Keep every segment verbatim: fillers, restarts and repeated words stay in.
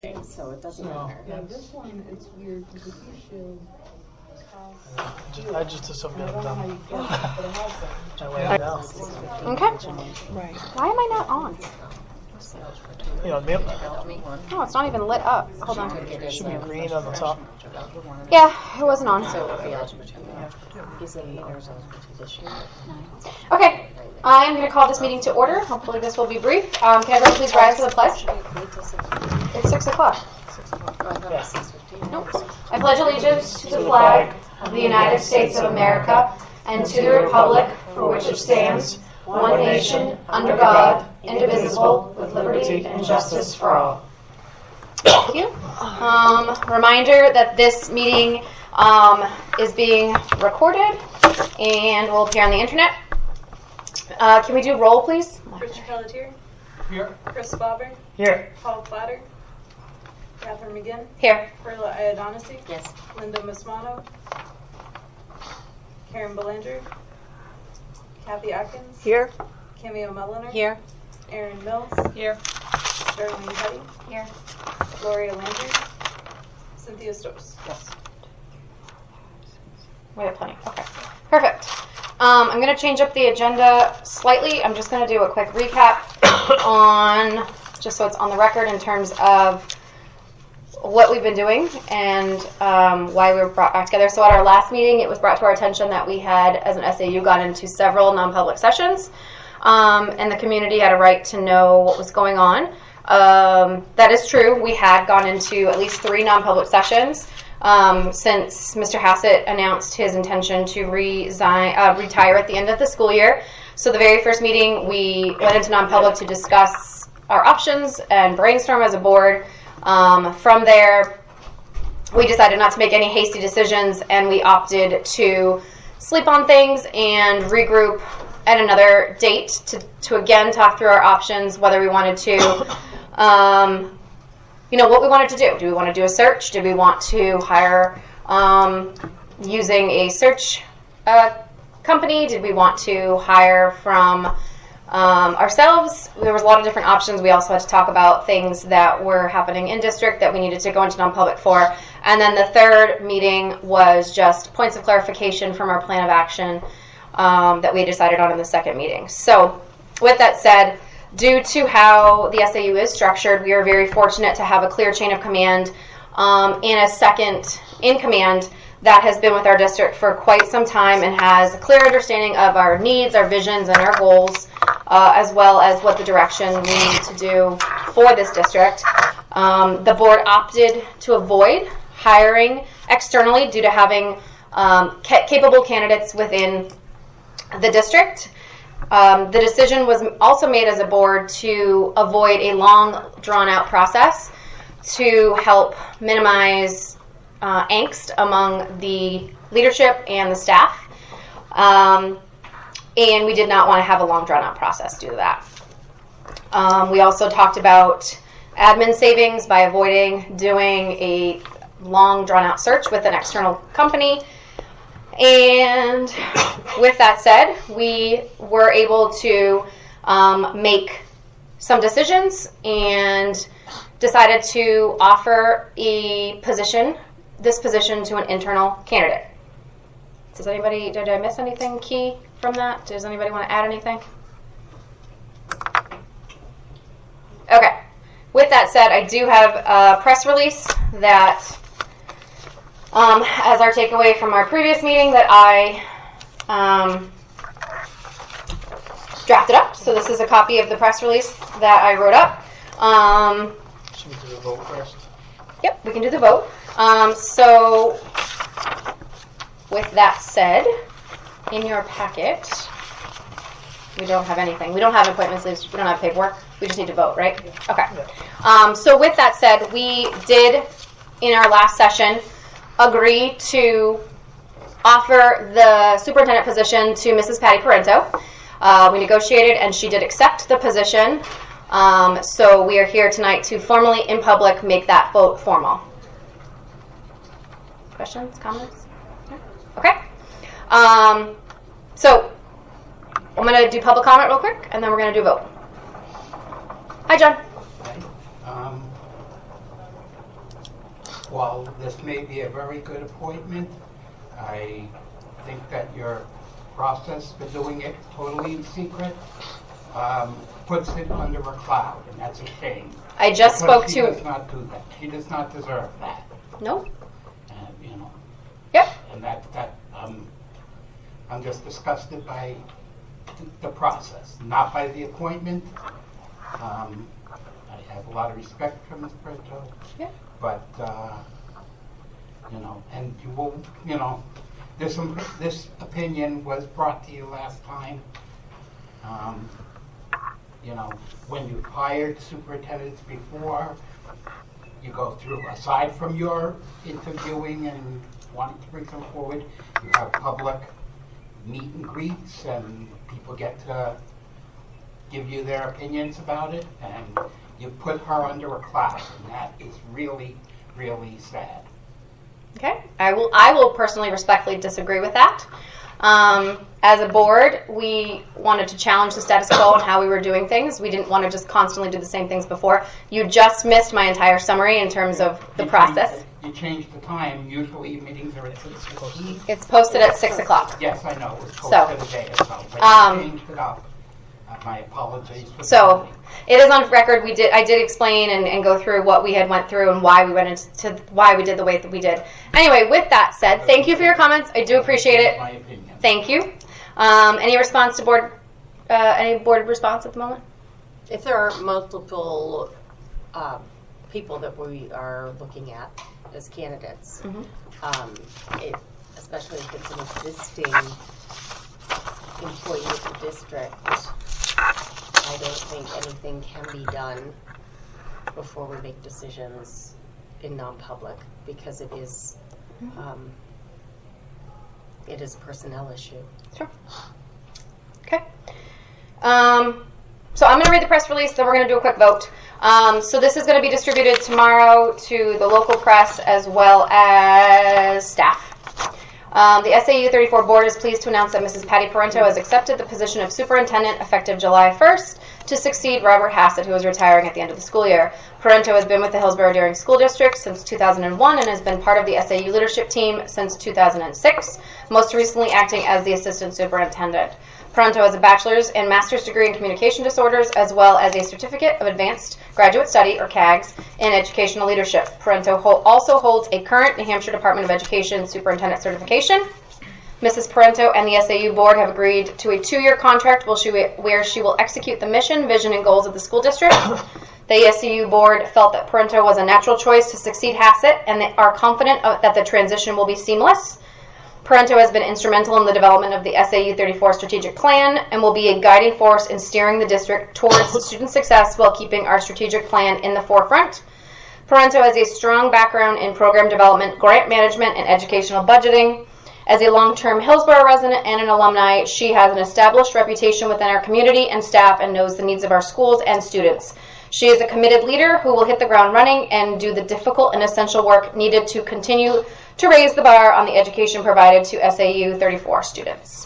So it doesn't No. matter. Yeah, this one, it's weird because if you shield Just, I just assumed I it don't know how done. you get it, but it has them. I laid it down. Okay. Right. Why am I not on? You know, mute. Oh, it's not even lit up. Hold on. It should be green on the top. Yeah, it wasn't on. So it would be algebra two. He's in honors algebra two this year. Okay. I'm going to call this meeting to order. Hopefully this will be brief. Um, can everyone please rise for the pledge? It's six o'clock. Nope. I pledge allegiance to the flag of the United States of America and to the republic for which it stands, one nation, under God, indivisible, with liberty and justice for all. Thank you. Um, reminder that this meeting um, is being recorded and will appear on the internet. Uh, can we do roll, please? Richard Pelletier, Here. Chris Bobber, Here. Paul Platter, Catherine McGinn, Here. Perla Iadonisi, Yes. Linda Masmano, Karen Belanger, Kathy Atkins, Here. Kimmy O'Mulliner, Here. Erin Mills, Here. Darlene Petty, Here. Gloria Landry, Cynthia Stokes. Yes. We have plenty. Okay. Perfect. Um, I'm going to change up the agenda slightly. I'm just going to do a quick recap on, just so it's on the record in terms of what we've been doing and um, why we were brought back together. So at our last meeting, it was brought to our attention that we had, as an S A U, gone into several non-public sessions, um, and the community had a right to know what was going on. Um, that is true. We had gone into at least three non-public sessions um, since Mister Hassett announced his intention to resign, uh, retire at the end of the school year. So the very first meeting, we went into non-public to discuss our options and brainstorm as a board. Um, from there, we decided not to make any hasty decisions, and we opted to sleep on things and regroup at another date to, to again talk through our options, whether we wanted to, um, you know, what we wanted to do. Do we want to do a search? Do we want to hire um, using a search uh, company? Did we want to hire from Um, ourselves? There was a lot of different options. We also had to talk about things that were happening in district that we needed to go into non-public for. And then the third meeting was just points of clarification from our plan of action um, that we decided on in the second meeting. So with that said, due to how the S A U is structured, we are very fortunate to have a clear chain of command um, and a second in command that has been with our district for quite some time and has a clear understanding of our needs, our visions, and our goals, uh, as well as what the direction we need to do for this district. Um, the board opted to avoid hiring externally due to having um, ca- capable candidates within the district. Um, the decision was also made as a board to avoid a long, drawn-out process to help minimize Uh, angst among the leadership and the staff. Um, and we did not want to have a long drawn-out process due to that. Um, we also talked about admin savings by avoiding doing a long drawn-out search with an external company. And with that said, we were able to um, make some decisions and decided to offer a position this position to an internal candidate. Does anybody, did I miss anything key from that? Does anybody want to add anything? Okay. With that said, I do have a press release that, um, as our takeaway from our previous meeting, that I um, drafted up. So this is a copy of the press release that I wrote up. Um, Should we do the vote first? Yep, we can do the vote. Um, so, with that said, in your packet, we don't have anything. We don't have appointment slips. We don't have paperwork. We just need to vote, right? Okay. Um, so, with that said, we did, in our last session, agree to offer the superintendent position to Missus Patty Parento. Uh, we negotiated, and she did accept the position. Um, so, we are here tonight to formally, in public, make that vote formal. Questions, comments? Okay. Um, so, I'm going to do public comment real quick, and then we're going to do a vote. Hi, John. Um, while this may be a very good appointment, I think that your process for doing it totally in secret um, puts it under a cloud, and that's a shame. I just spoke Because she to. does not do that. She does not deserve that. Nope. And, you know, Yep. and that, that, um, I'm just disgusted by the process, not by the appointment. Um, I have a lot of respect for Miz Brito, Yeah. but, uh, you know, and you will, you know, this, this opinion was brought to you last time. Um, you know, when you've hired superintendents before, you go through, aside from your interviewing and wanting to bring them forward, you have public meet and greets, and people get to give you their opinions about it, and you put her under a cloud, and that is really, really sad. Okay. I will. I will personally, respectfully disagree with that. Um, as a board, we wanted to challenge the status quo and how we were doing things. We didn't want to just constantly do the same things before. You just missed my entire summary in terms of the You process. changed- You changed the time. Usually meetings are at six fifteen. It's posted at six o'clock. Yes, I know, it was So, posted a day or so, but um, you changed it up. Uh, My apologies for So that. it is on record. We did. I did explain and, and go through what we had went through and why we went into why we did the way that we did. Anyway, with that said, thank you for your comments. I do appreciate it. My opinion. Thank you. Um, any response to board? Uh, any board response at the moment? If there are multiple uh, people that we are looking at as candidates, Mhm. um, it, especially if it's an existing employee of the district, I don't think anything can be done before we make decisions in non-public, because it is um, it is a personnel issue. Sure. Okay. Um, so I'm going to read the press release, then we're going to do a quick vote. Um, so this is going to be distributed tomorrow to the local press as well as staff. Um, the S A U thirty-four board is pleased to announce that Missus Patty Parento has accepted the position of superintendent effective July first to succeed Robert Hassett, who is retiring at the end of the school year. Parento has been with the Hillsborough Daring School District since two thousand one and has been part of the S A U leadership team since two thousand six, most recently acting as the assistant superintendent. Parento has a bachelor's and master's degree in communication disorders, as well as a certificate of advanced graduate study, or C A Gs, in educational leadership. Parento ho- also holds a current New Hampshire Department of Education superintendent certification. Missus Parento and the S A U board have agreed to a two-year contract where she, where she will execute the mission, vision, and goals of the school district. The S A U board felt that Parento was a natural choice to succeed Hassett, and they are confident of, that the transition will be seamless. Parento has been instrumental in the development of the S A U thirty-four strategic plan and will be a guiding force in steering the district towards student success while keeping our strategic plan in the forefront. Parento has a strong background in program development, grant management, and educational budgeting. As a long-term Hillsborough resident and an alumni, she has an established reputation within our community and staff and knows the needs of our schools and students. She is a committed leader who will hit the ground running and do the difficult and essential work needed to continue to raise the bar on the education provided to S A U thirty-four students.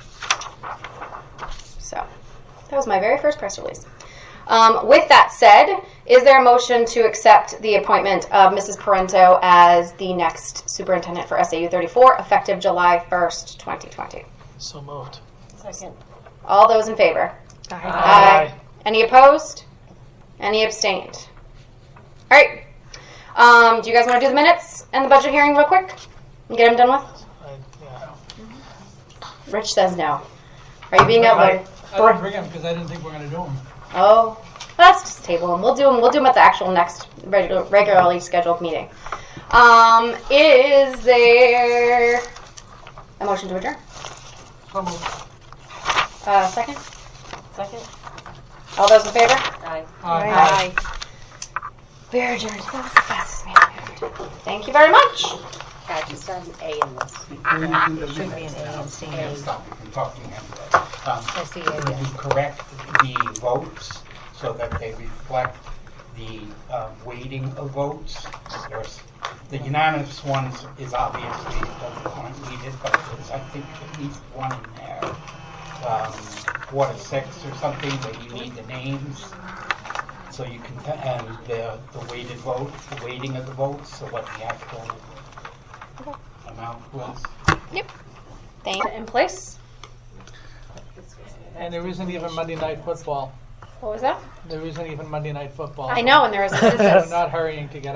So, that was my very first press release. Um, with that said, is there a motion to accept the appointment of Missus Parento as the next superintendent for S A U thirty-four, effective July first, twenty twenty? So moved. Second. All those in favor? Aye. Aye. Any opposed? Any abstained? All right. Um, do you guys want to do the minutes and the budget hearing real quick and get them done with? I, yeah. Rich says no. Are you being I, outvoted? I didn't bring them because I didn't think we we're going to do them. Oh, let's just table them. We'll do them. We'll do them at the actual next regular, regularly scheduled meeting. Um, is there a motion to adjourn? So moved. Uh, second. Second. All those in favor? Aye. Aye. We are adjourned. That was the fastest meeting I've ever done. Thank you very much. I just had an A in this. Before you do the Should be minutes, an A and C. and stop you from talking anyway. Um, S E A, Would yeah. you correct the votes so that they reflect the uh, weighting of votes? There's, the unanimous ones is obviously doesn't want to need it, but there's, I think at least one in there. Um, four to six or something, that you need the names. So you can, t- and the, the weighted vote, the weighting of the votes, so what the actual amount was. Yep. Thank in place. And there isn't even Monday Night Football. What was that? There isn't even Monday Night Football. I know, and there is a I'm business. not hurrying to get